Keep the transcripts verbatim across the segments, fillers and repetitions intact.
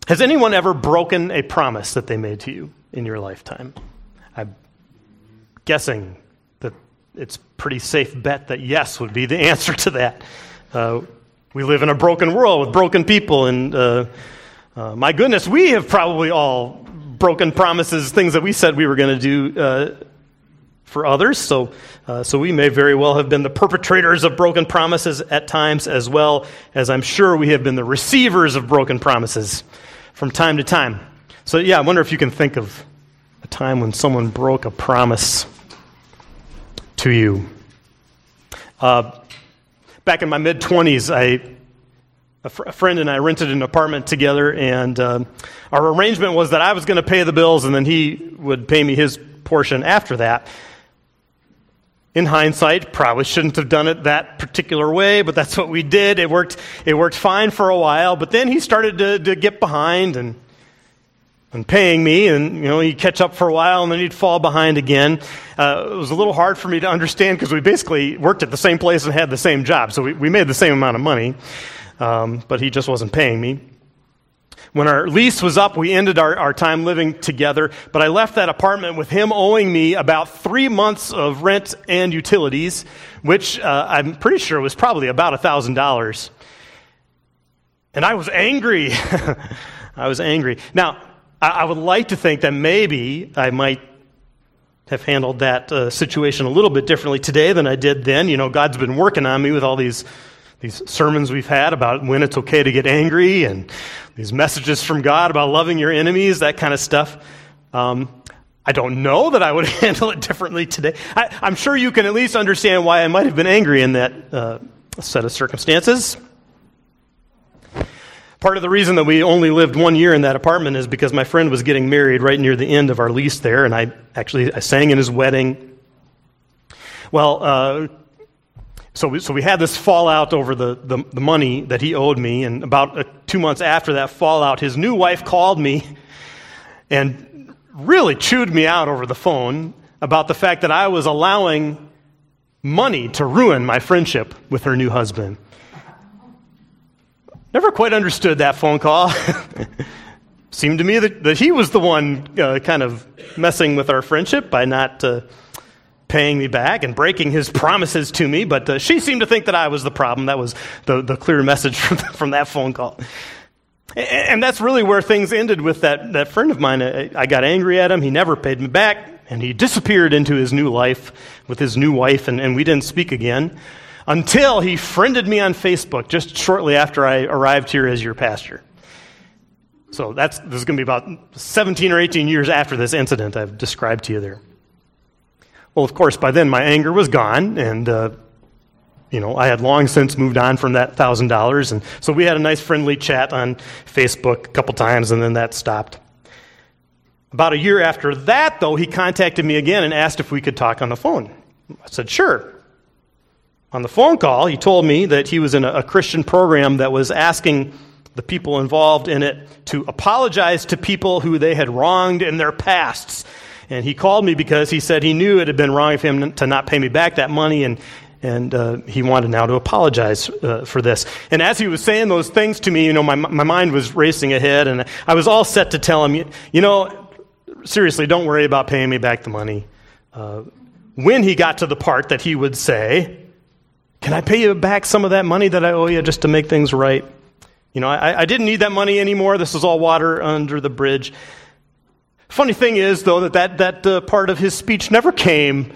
Has anyone ever broken a promise that they made to you in your lifetime? I'm guessing that it's a pretty safe bet that yes would be the answer to that. Uh, we live in a broken world with broken people, and uh, uh, my goodness, we have probably all broken promises, things that we said we were going to do uh, for others. So, uh, so we may very well have been the perpetrators of broken promises at times, as well as I'm sure we have been the receivers of broken promises from time to time. So yeah, I wonder if you can think of a time when someone broke a promise to you. Uh, back in my mid-twenties, I a, fr- a friend and I rented an apartment together, and uh, our arrangement was that I was going to pay the bills, and then he would pay me his portion after that. In hindsight, probably shouldn't have done it that particular way, but that's what we did. It worked. It worked fine for a while, but then he started to, to get behind and and paying me, and you know he'd catch up for a while, and then he'd fall behind again. Uh, it was a little hard for me to understand because we basically worked at the same place and had the same job, so we, we made the same amount of money, um, but he just wasn't paying me. When our lease was up, we ended our, our time living together, but I left that apartment with him owing me about three months of rent and utilities, which uh, I'm pretty sure was probably about one thousand dollars. And I was angry. I was angry. Now, I, I would like to think that maybe I might have handled that uh, situation a little bit differently today than I did then. You know, God's been working on me with all these These sermons we've had about when it's okay to get angry, and these messages from God about loving your enemies, that kind of stuff. Um, I don't know that I would handle it differently today. I, I'm sure you can at least understand why I might have been angry in that uh, set of circumstances. Part of the reason that we only lived one year in that apartment is because my friend was getting married right near the end of our lease there, and I actually I sang in his wedding. Well, uh, So we, so we had this fallout over the, the, the money that he owed me, and about uh, two months after that fallout, his new wife called me and really chewed me out over the phone about the fact that I was allowing money to ruin my friendship with her new husband. Never quite understood that phone call. Seemed to me that, that he was the one uh, kind of messing with our friendship by not Uh, paying me back and breaking his promises to me, but uh, she seemed to think that I was the problem. That was the, the clear message from, from that phone call. And, and that's really where things ended with that, that friend of mine. I, I got angry at him. He never paid me back, and he disappeared into his new life with his new wife, and, and we didn't speak again until he friended me on Facebook just shortly after I arrived here as your pastor. So that's this is going to be about seventeen or eighteen years after this incident I've described to you there. Well, of course, by then my anger was gone, and, uh, you know, I had long since moved on from that one thousand dollars, and so we had a nice friendly chat on Facebook a couple times, and then that stopped. About a year after that, though, he contacted me again and asked if we could talk on the phone. I said, sure. On the phone call, he told me that he was in a, a Christian program that was asking the people involved in it to apologize to people who they had wronged in their pasts. And he called me because he said he knew it had been wrong of him to not pay me back that money, and and uh, he wanted now to apologize uh, for this. And as he was saying those things to me, you know, my my mind was racing ahead, and I was all set to tell him, you, you know, seriously, don't worry about paying me back the money. Uh, when he got to the part that he would say, can I pay you back some of that money that I owe you just to make things right? You know, I, I didn't need that money anymore. This is all water under the bridge. Funny thing is, though, that that, that uh, part of his speech never came.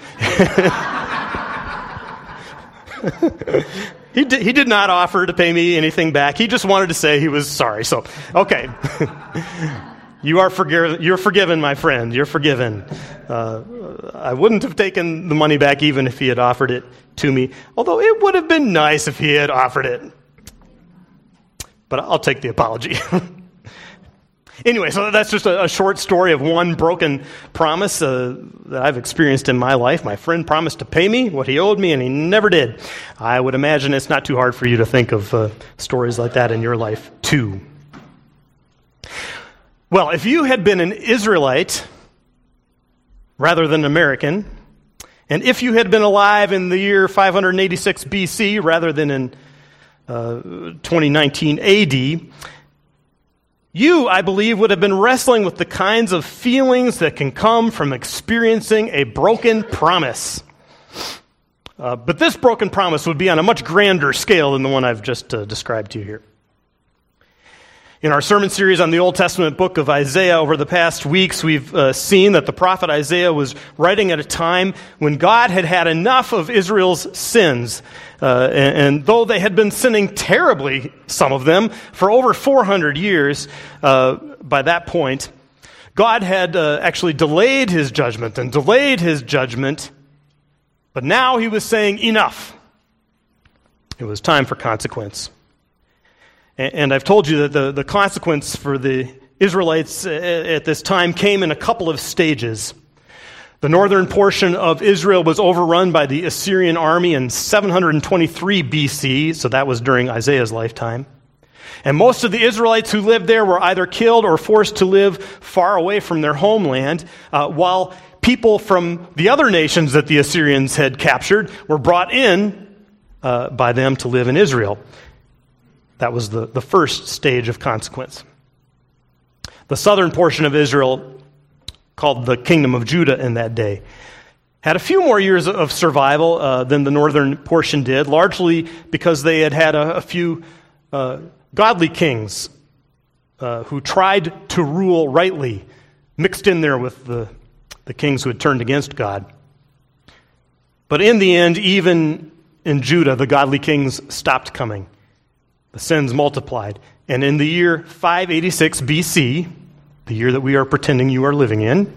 he, did, he did not offer to pay me anything back. He just wanted to say he was sorry. So, okay. you are forgiven, you're forgiven, my friend. You're forgiven. Uh, I wouldn't have taken the money back even if he had offered it to me, although it would have been nice if he had offered it. But I'll take the apology. Anyway, so that's just a, a short story of one broken promise uh, that I've experienced in my life. My friend promised to pay me what he owed me, and he never did. I would imagine it's not too hard for you to think of uh, stories like that in your life, too. Well, if you had been an Israelite rather than American, and if you had been alive in the year five eighty-six B C rather than in uh, twenty nineteen A D, You, I believe, would have been wrestling with the kinds of feelings that can come from experiencing a broken promise. Uh, but this broken promise would be on a much grander scale than the one I've just uh, described to you here. In our sermon series on the Old Testament book of Isaiah over the past weeks, we've uh, seen that the prophet Isaiah was writing at a time when God had had enough of Israel's sins. Uh, and, and though they had been sinning terribly, some of them, for over four hundred years uh, by that point, God had uh, actually delayed his judgment and delayed his judgment. But now he was saying, enough. It was time for consequence. And I've told you that the, the consequence for the Israelites at this time came in a couple of stages. The northern portion of Israel was overrun by the Assyrian army in seven hundred twenty-three B C, so that was during Isaiah's lifetime. And most of the Israelites who lived there were either killed or forced to live far away from their homeland, uh, while people from the other nations that the Assyrians had captured were brought in uh, by them to live in Israel. That was the, the first stage of consequence. The southern portion of Israel, called the Kingdom of Judah in that day, had a few more years of survival uh, than the northern portion did, largely because they had had a, a few uh, godly kings uh, who tried to rule rightly, mixed in there with the, the kings who had turned against God. But in the end, even in Judah, the godly kings stopped coming. The sins multiplied. And in the year five eighty-six B C, the year that we are pretending you are living in,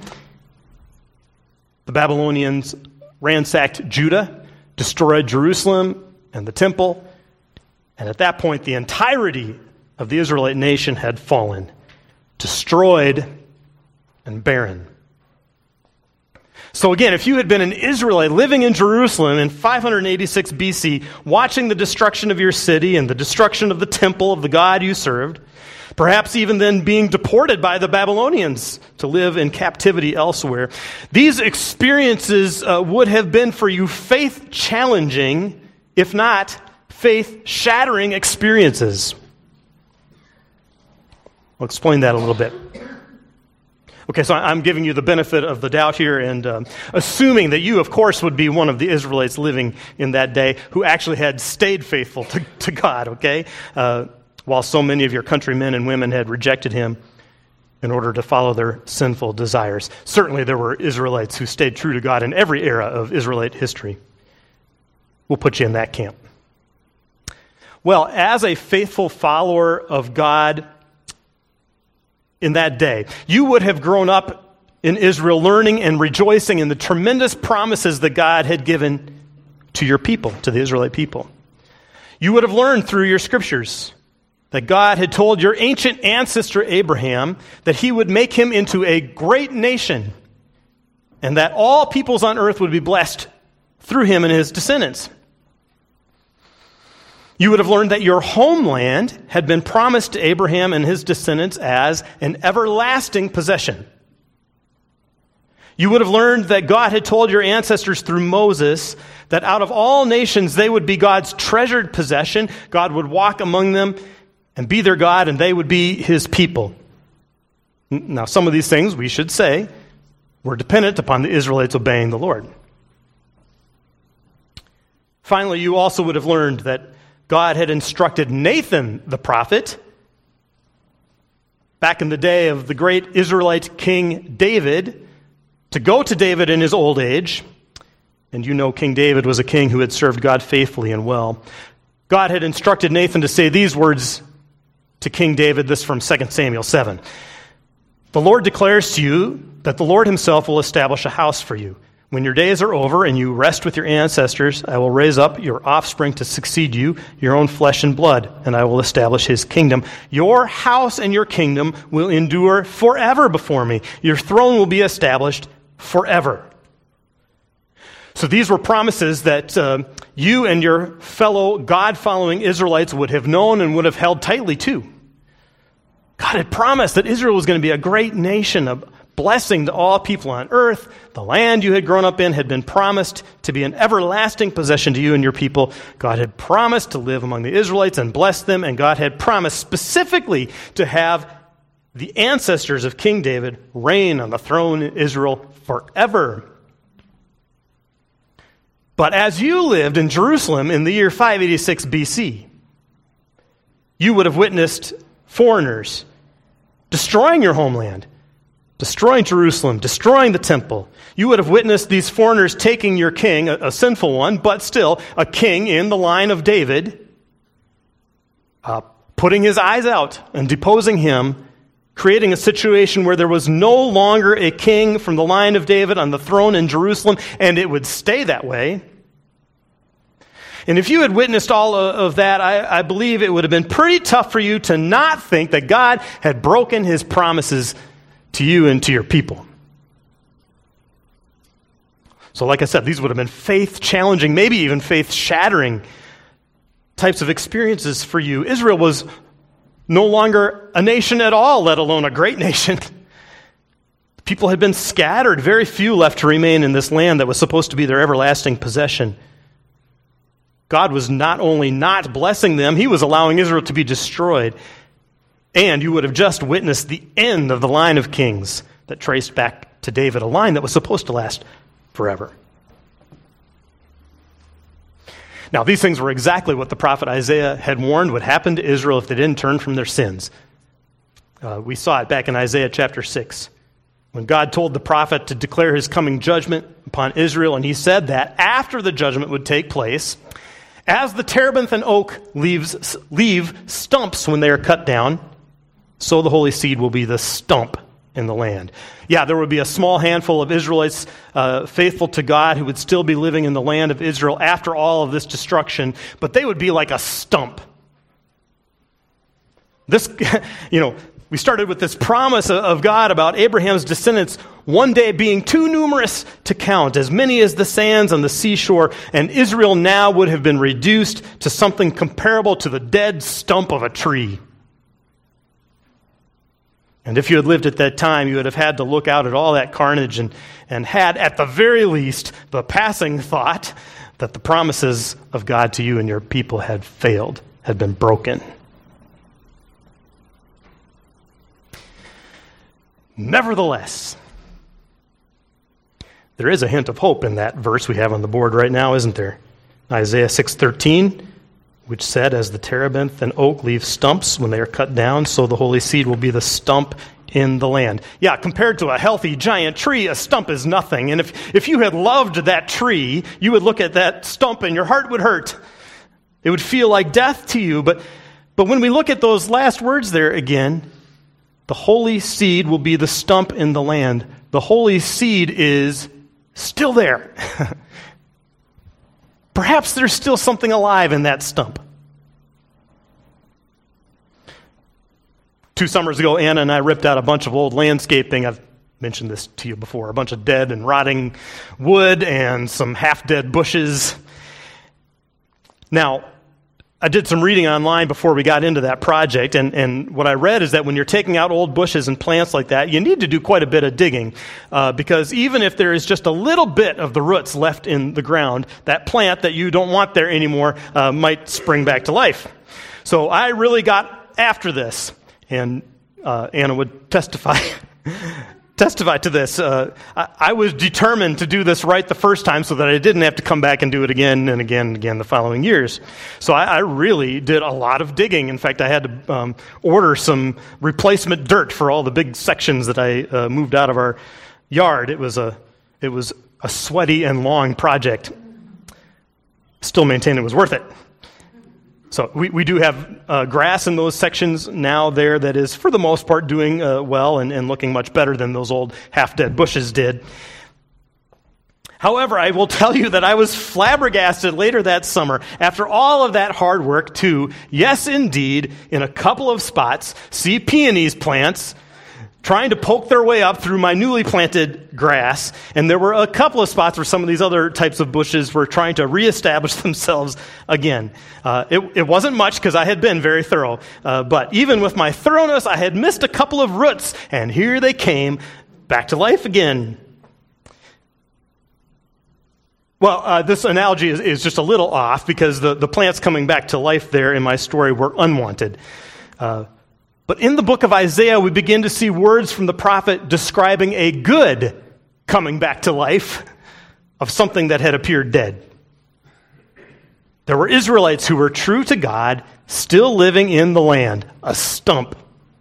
the Babylonians ransacked Judah, destroyed Jerusalem and the temple, and at that point the entirety of the Israelite nation had fallen, destroyed and barren. So again, if you had been an Israelite living in Jerusalem in five eighty-six B C, watching the destruction of your city and the destruction of the temple of the God you served, perhaps even then being deported by the Babylonians to live in captivity elsewhere, these experiences uh, would have been for you faith-challenging, if not faith-shattering experiences. I'll explain that a little bit. Okay, so I'm giving you the benefit of the doubt here and um, assuming that you, of course, would be one of the Israelites living in that day who actually had stayed faithful to, to God, okay? Uh, while so many of your countrymen and women had rejected him in order to follow their sinful desires. Certainly there were Israelites who stayed true to God in every era of Israelite history. We'll put you in that camp. Well, as a faithful follower of God in that day, you would have grown up in Israel learning and rejoicing in the tremendous promises that God had given to your people, to the Israelite people. You would have learned through your scriptures that God had told your ancient ancestor Abraham that he would make him into a great nation and that all peoples on earth would be blessed through him and his descendants. You would have learned that your homeland had been promised to Abraham and his descendants as an everlasting possession. You would have learned that God had told your ancestors through Moses that out of all nations they would be God's treasured possession. God would walk among them and be their God, and they would be his people. Now, some of these things, we should say, were dependent upon the Israelites obeying the Lord. Finally, you also would have learned that God had instructed Nathan the prophet, back in the day of the great Israelite king David, to go to David in his old age. And you know King David was a king who had served God faithfully and well. God had instructed Nathan to say these words to King David, this from Second Samuel seven. The Lord declares to you that the Lord himself will establish a house for you. When your days are over and you rest with your ancestors, I will raise up your offspring to succeed you, your own flesh and blood, and I will establish his kingdom. Your house and your kingdom will endure forever before me. Your throne will be established forever. So these were promises that uh, you and your fellow God-following Israelites would have known and would have held tightly to. God had promised that Israel was going to be a great nation, a blessing to all people on earth. The land you had grown up in had been promised to be an everlasting possession to you and your people. God had promised to live among the Israelites and bless them, and God had promised specifically to have the ancestors of King David, reign on the throne in Israel forever. But as you lived in Jerusalem in the year five eighty-six B C, you would have witnessed foreigners destroying your homeland, destroying Jerusalem, destroying the temple. You would have witnessed these foreigners taking your king, a, a sinful one, but still a king in the line of David, uh, putting his eyes out and deposing him, creating a situation where there was no longer a king from the line of David on the throne in Jerusalem, and it would stay that way. And if you had witnessed all of that, I, I believe it would have been pretty tough for you to not think that God had broken his promises to you and to your people. So like I said, these would have been faith-challenging, maybe even faith-shattering types of experiences for you. Israel was no longer a nation at all, let alone a great nation. People had been scattered, very few left to remain in this land that was supposed to be their everlasting possession. God was not only not blessing them, he was allowing Israel to be destroyed. And you would have just witnessed the end of the line of kings that traced back to David, a line that was supposed to last forever. Now, these things were exactly what the prophet Isaiah had warned would happen to Israel if they didn't turn from their sins. Uh, we saw it back in Isaiah chapter six, when God told the prophet to declare his coming judgment upon Israel, and he said that after the judgment would take place, as the terebinth and oak leaves, leave stumps when they are cut down, so the holy seed will be the stump in the land. Yeah, there would be a small handful of Israelites uh, faithful to God who would still be living in the land of Israel after all of this destruction, but they would be like a stump. This, you know, we started with this promise of God about Abraham's descendants one day being too numerous to count, as many as the sands on the seashore, and Israel now would have been reduced to something comparable to the dead stump of a tree. And if you had lived at that time, you would have had to look out at all that carnage and, and had, at the very least, the passing thought that the promises of God to you and your people had failed, had been broken. Nevertheless, there is a hint of hope in that verse we have on the board right now, isn't there? Isaiah six thirteen, which said, as the terebinth and oak leave stumps when they are cut down, so the holy seed will be the stump in the land. Yeah, compared to a healthy giant tree, a stump is nothing. And if, if you had loved that tree, you would look at that stump and your heart would hurt. It would feel like death to you. But, but when we look at those last words there again, the holy seed will be the stump in the land. The holy seed is still there. Perhaps there's still something alive in that stump. Two summers ago, Anna and I ripped out a bunch of old landscaping. I've mentioned this to you before. A bunch of dead and rotting wood and some half-dead bushes. Now, I did some reading online before we got into that project, and, and what I read is that when you're taking out old bushes and plants like that, you need to do quite a bit of digging, uh, because even if there is just a little bit of the roots left in the ground, that plant that you don't want there anymore uh, might spring back to life. So I really got after this, and uh, Anna would testify testify to this. Uh, I, I was determined to do this right the first time so that I didn't have to come back and do it again and again and again the following years. So I, I really did a lot of digging. In fact, I had to um, order some replacement dirt for all the big sections that I uh, moved out of our yard. It was a it was a sweaty and long project. Still maintain it was worth it. So we, we do have uh, grass in those sections now there that is, for the most part, doing uh, well and, and looking much better than those old half-dead bushes did. However, I will tell you that I was flabbergasted later that summer, after all of that hard work, to, yes, indeed, in a couple of spots, see peonies plants trying to poke their way up through my newly planted grass. And there were a couple of spots where some of these other types of bushes were trying to reestablish themselves again. Uh, it, it wasn't much because I had been very thorough. Uh, but even with my thoroughness, I had missed a couple of roots. And here they came back to life again. Well, uh, this analogy is, is just a little off because the, the plants coming back to life there in my story were unwanted. Uh, But in the book of Isaiah, we begin to see words from the prophet describing a good coming back to life of something that had appeared dead. There were Israelites who were true to God, still living in the land, a stump.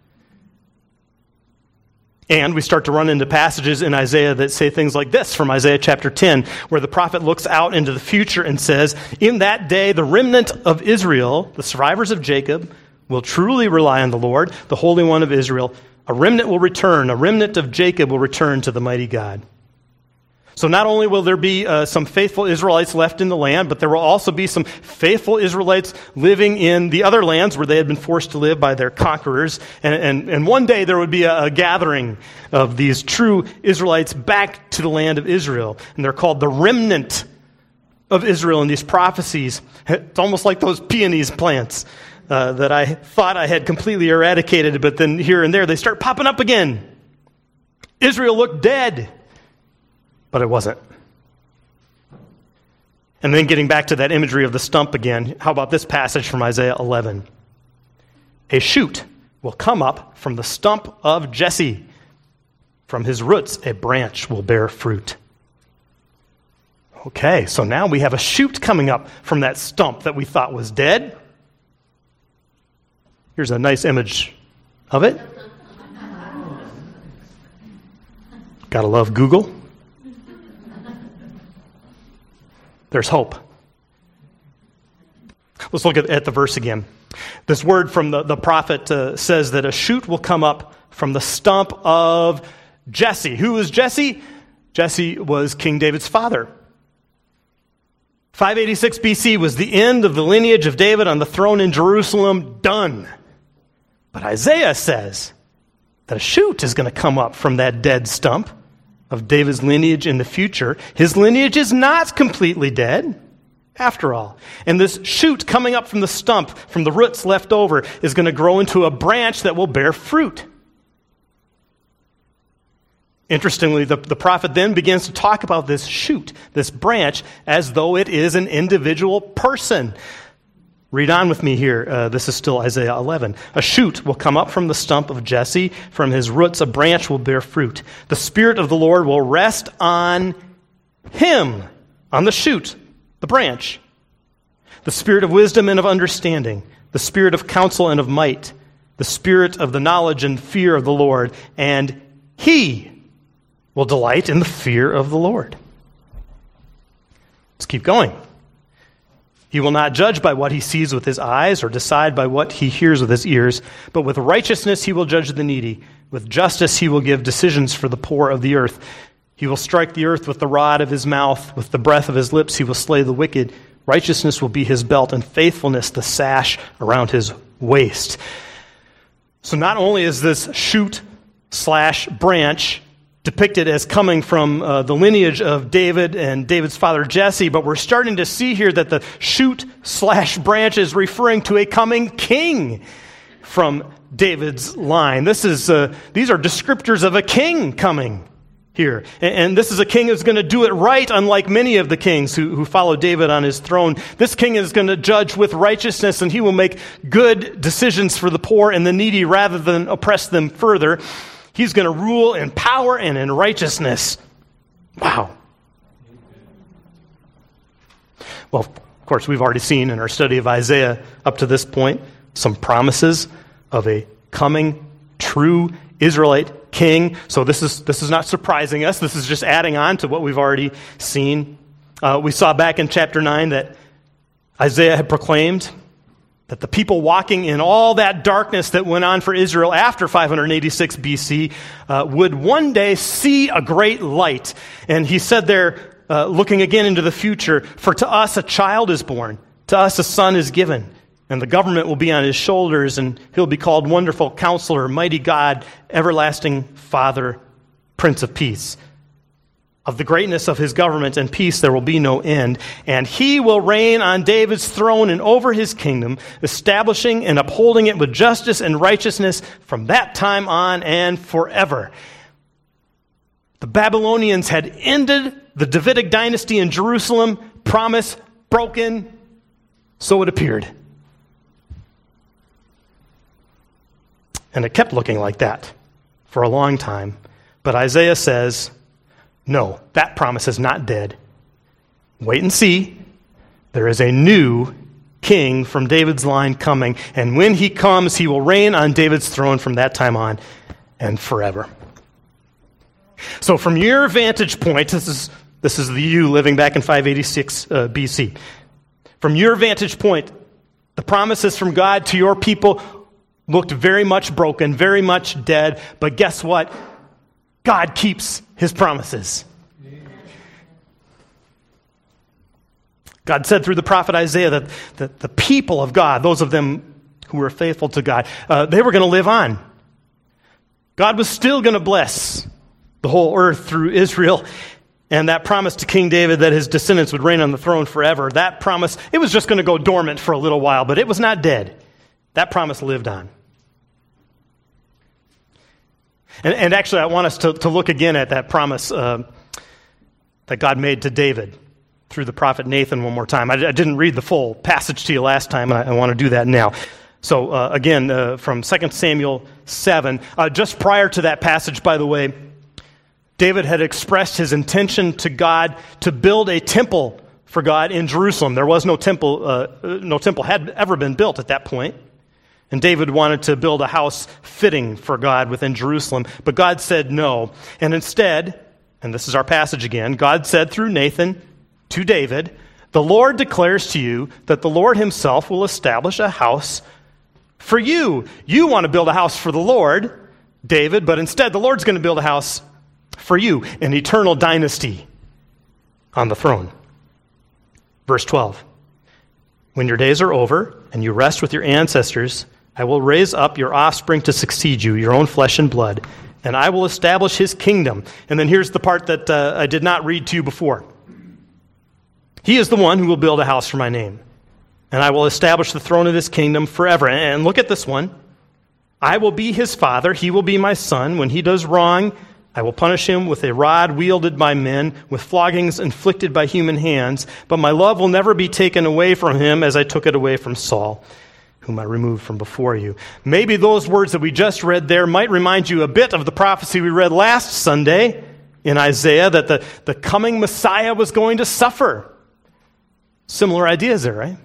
And we start to run into passages in Isaiah that say things like this from Isaiah chapter ten, where the prophet looks out into the future and says, in that day, the remnant of Israel, the survivors of Jacob, will truly rely on the Lord, the Holy One of Israel. A remnant will return, a remnant of Jacob will return to the mighty God. So not only will there be uh, some faithful Israelites left in the land, but there will also be some faithful Israelites living in the other lands where they had been forced to live by their conquerors. And, and, and one day there would be a, a gathering of these true Israelites back to the land of Israel. And they're called the remnant of Israel in these prophecies. It's almost like those peonies plants uh, that I thought I had completely eradicated, but then here and there they start popping up again. Israel looked dead. But it wasn't. And then getting back to that imagery of the stump again, how about this passage from Isaiah eleven? A shoot will come up from the stump of Jesse. From his roots, a branch will bear fruit. Okay, so now we have a shoot coming up from that stump that we thought was dead. Here's a nice image of it. Gotta love Google. There's hope. Let's look at, at the verse again. This word from the, the prophet uh, says that a shoot will come up from the stump of Jesse. Who is Jesse? Jesse was King David's father. five eighty-six B C was the end of the lineage of David on the throne in Jerusalem. Done. But Isaiah says that a shoot is going to come up from that dead stump of David's lineage in the future. His lineage is not completely dead, after all. And this shoot coming up from the stump, from the roots left over, is going to grow into a branch that will bear fruit. Interestingly, the, the prophet then begins to talk about this shoot, this branch, as though it is an individual person. Read on with me here. Uh, this is still Isaiah eleven. A shoot will come up from the stump of Jesse. From his roots a branch will bear fruit. The Spirit of the Lord will rest on him, on the shoot, the branch. The Spirit of wisdom and of understanding. The Spirit of counsel and of might. The Spirit of the knowledge and fear of the Lord. And he will delight in the fear of the Lord. Let's keep going. He will not judge by what he sees with his eyes or decide by what he hears with his ears, but with righteousness he will judge the needy. With justice he will give decisions for the poor of the earth. He will strike the earth with the rod of his mouth. With the breath of his lips he will slay the wicked. Righteousness will be his belt, and faithfulness the sash around his waist. So not only is this shoot slash branch depicted as coming from uh, the lineage of David and David's father Jesse, but we're starting to see here that the shoot slash branch is referring to a coming king from David's line. This is uh, these are descriptors of a king coming here. And, and this is a king who's going to do it right, unlike many of the kings who, who follow David on his throne. This king is going to judge with righteousness, and he will make good decisions for the poor and the needy rather than oppress them further. He's going to rule in power and in righteousness. Wow. Well, of course, we've already seen in our study of Isaiah up to this point some promises of a coming true Israelite king. So this is this is not surprising us. This is just adding on to what we've already seen. Uh, we saw back in chapter nine that Isaiah had proclaimed that the people walking in all that darkness that went on for Israel after five eighty-six B C uh, would one day see a great light. And he said there, uh, looking again into the future, for to us a child is born, to us a son is given, and the government will be on his shoulders, and he'll be called Wonderful Counselor, Mighty God, Everlasting Father, Prince of Peace. Of the greatness of his government and peace there will be no end, and he will reign on David's throne and over his kingdom, establishing and upholding it with justice and righteousness from that time on and forever. The Babylonians had ended the Davidic dynasty in Jerusalem, promise broken, so it appeared. And it kept looking like that for a long time. But Isaiah says, no, that promise is not dead. Wait and see. There is a new king from David's line coming, and when he comes, he will reign on David's throne from that time on and forever. So from your vantage point, this is this is the you living back in five eighty-six uh, B C. From your vantage point, the promises from God to your people looked very much broken, very much dead, but guess what? God keeps his promises. God said through the prophet Isaiah that, that the people of God, those of them who were faithful to God, uh, they were going to live on. God was still going to bless the whole earth through Israel. And that promise to King David that his descendants would reign on the throne forever, that promise, it was just going to go dormant for a little while, but it was not dead. That promise lived on. And, and actually, I want us to, to look again at that promise uh, that God made to David through the prophet Nathan one more time. I, I didn't read the full passage to you last time, and I, I want to do that now. So uh, again, uh, from Second Samuel seven, uh, just prior to that passage, by the way, David had expressed his intention to God to build a temple for God in Jerusalem. There was no temple, uh, no temple had ever been built at that point. And David wanted to build a house fitting for God within Jerusalem, but God said no. And instead, and this is our passage again, God said through Nathan to David, the Lord declares to you that the Lord himself will establish a house for you. You want to build a house for the Lord, David, but instead the Lord's going to build a house for you, an eternal dynasty on the throne. Verse twelve, when your days are over and you rest with your ancestors, I will raise up your offspring to succeed you, your own flesh and blood, and I will establish his kingdom. And then here's the part that uh, I did not read to you before. He is the one who will build a house for my name, and I will establish the throne of his kingdom forever. And look at this one. I will be his father, he will be my son. When he does wrong, I will punish him with a rod wielded by men, with floggings inflicted by human hands. But my love will never be taken away from him as I took it away from Saul, whom I removed from before you. Maybe those words that we just read there might remind you a bit of the prophecy we read last Sunday in Isaiah, that the, the coming Messiah was going to suffer. Similar ideas there, right?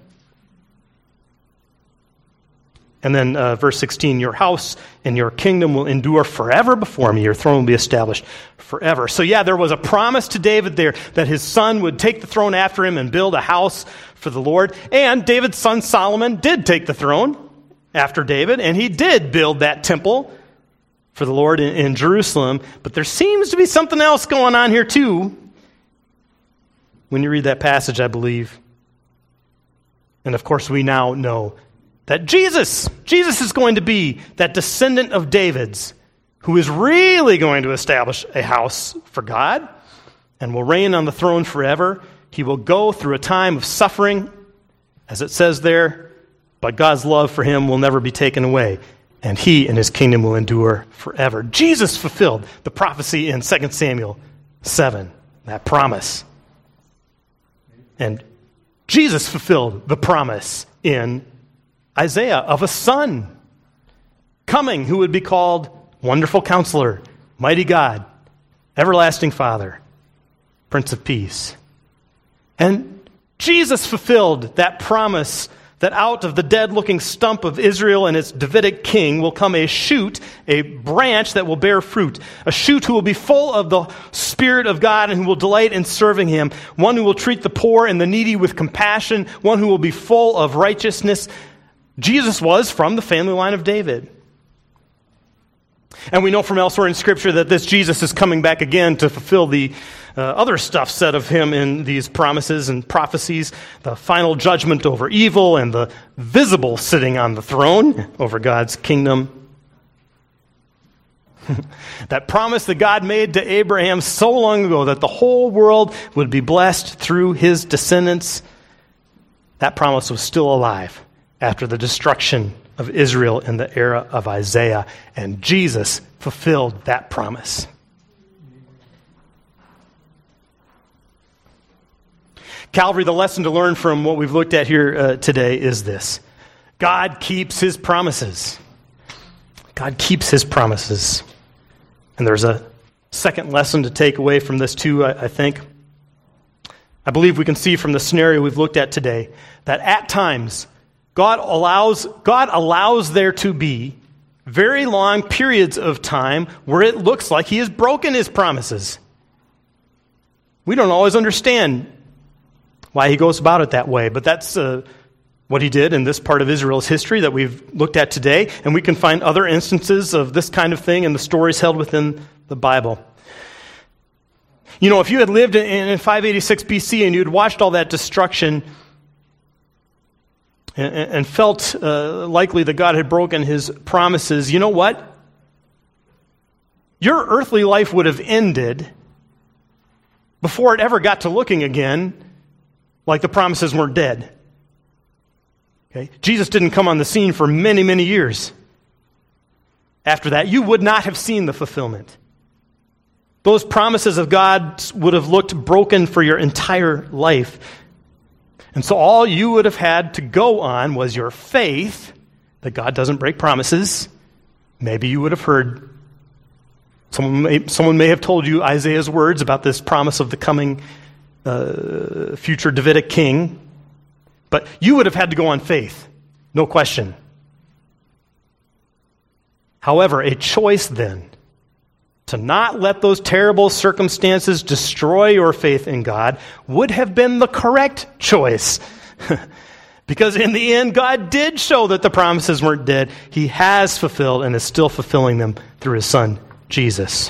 And then uh, verse sixteen, your house and your kingdom will endure forever before me. Your throne will be established forever. So yeah, there was a promise to David there that his son would take the throne after him and build a house for the Lord. And David's son Solomon did take the throne after David, and he did build that temple for the Lord in, in Jerusalem. But there seems to be something else going on here too when you read that passage, I believe. And of course, we now know that Jesus, Jesus is going to be that descendant of David's who is really going to establish a house for God and will reign on the throne forever. He will go through a time of suffering, as it says there, but God's love for him will never be taken away, and he and his kingdom will endure forever. Jesus fulfilled the prophecy in Second Samuel seven, that promise. And Jesus fulfilled the promise in Isaiah of a son coming who would be called Wonderful Counselor, Mighty God, Everlasting Father, Prince of Peace. And Jesus fulfilled that promise that out of the dead-looking stump of Israel and its Davidic king will come a shoot, a branch that will bear fruit, a shoot who will be full of the Spirit of God and who will delight in serving him, one who will treat the poor and the needy with compassion, one who will be full of righteousness. Jesus was from the family line of David. And we know from elsewhere in Scripture that this Jesus is coming back again to fulfill the uh, other stuff said of him in these promises and prophecies, the final judgment over evil and the visible sitting on the throne over God's kingdom. That promise that God made to Abraham so long ago that the whole world would be blessed through his descendants, that promise was still alive after the destruction of Israel in the era of Isaiah, and Jesus fulfilled that promise. Calvary, the lesson to learn from what we've looked at here uh, today is this: God keeps his promises. God keeps his promises. And there's a second lesson to take away from this too, I, I think. I believe we can see from the scenario we've looked at today that at times God allows, God allows there to be very long periods of time where it looks like he has broken his promises. We don't always understand why he goes about it that way, but that's uh, what he did in this part of Israel's history that we've looked at today, and we can find other instances of this kind of thing in the stories held within the Bible. You know, if you had lived in, in five eighty-six B C and you had watched all that destruction and, and felt uh, likely that God had broken his promises, you know what? Your earthly life would have ended before it ever got to looking again like the promises weren't dead. Okay? Jesus didn't come on the scene for many, many years. After that, you would not have seen the fulfillment. Those promises of God would have looked broken for your entire life. And so all you would have had to go on was your faith that God doesn't break promises. Maybe you would have heard, someone may, someone may have told you Isaiah's words about this promise of the coming uh, future Davidic king. But you would have had to go on faith, no question. However, a choice then to not let those terrible circumstances destroy your faith in God would have been the correct choice. Because in the end, God did show that the promises weren't dead. He has fulfilled and is still fulfilling them through his Son, Jesus.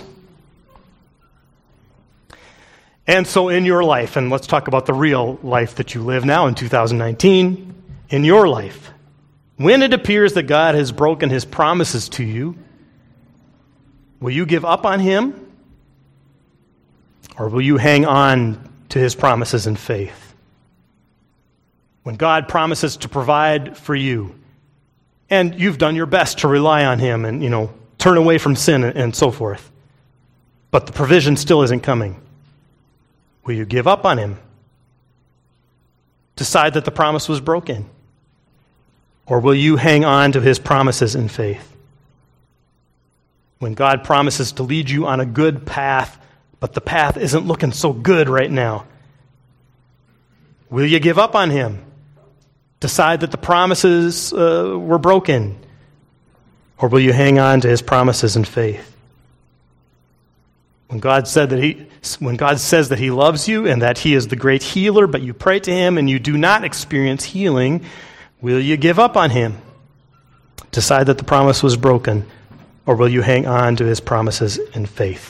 And so in your life, and let's talk about the real life that you live now in two thousand nineteen, in your life, when it appears that God has broken his promises to you, will you give up on him? Or will you hang on to his promises in faith? When God promises to provide for you, and you've done your best to rely on him and, you know, turn away from sin and, and so forth, but the provision still isn't coming, will you give up on him? Decide that the promise was broken? Or will you hang on to his promises in faith? When God promises to lead you on a good path, but the path isn't looking so good right now, will you give up on him? Decide that the promises uh, were broken? Or will you hang on to his promises in faith? When God said that he, when God says that he loves you and that he is the great healer, but you pray to him and you do not experience healing, will you give up on him? Decide that the promise was broken? Or will you hang on to his promises in faith?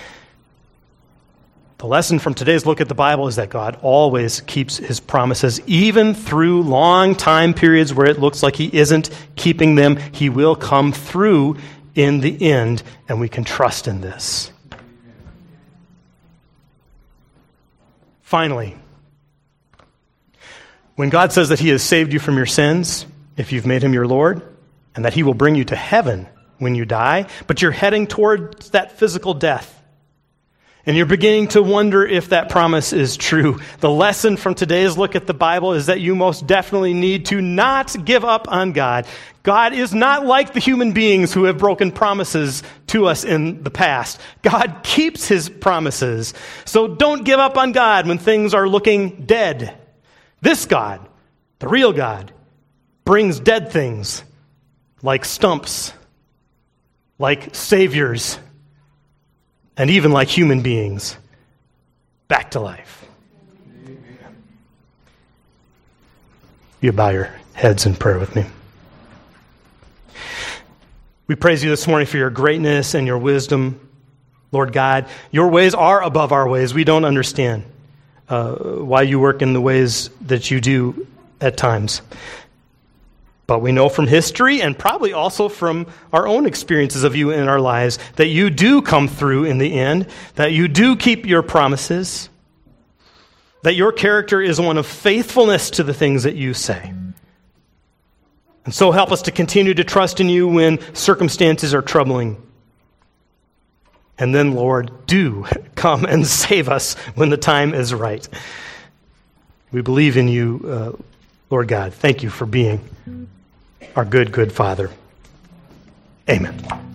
The lesson from today's look at the Bible is that God always keeps his promises, even through long time periods where it looks like he isn't keeping them. He will come through in the end, and we can trust in this. Finally, when God says that he has saved you from your sins, if you've made him your Lord, and that he will bring you to heaven when you die, but you're heading towards that physical death, and you're beginning to wonder if that promise is true, the lesson from today's look at the Bible is that you most definitely need to not give up on God. God is not like the human beings who have broken promises to us in the past. God keeps his promises. So don't give up on God when things are looking dead. This God, the real God, brings dead things like stumps, like saviors, and even like human beings, back to life. Amen. You bow your heads in prayer with me. We praise you this morning for your greatness and your wisdom, Lord God. Your ways are above our ways. We don't understand uh, why you work in the ways that you do at times. But we know from history and probably also from our own experiences of you in our lives that you do come through in the end, that you do keep your promises, that your character is one of faithfulness to the things that you say. And so help us to continue to trust in you when circumstances are troubling. And then, Lord, do come and save us when the time is right. We believe in you, uh, Lord God. Thank you for being our good, good Father. Amen.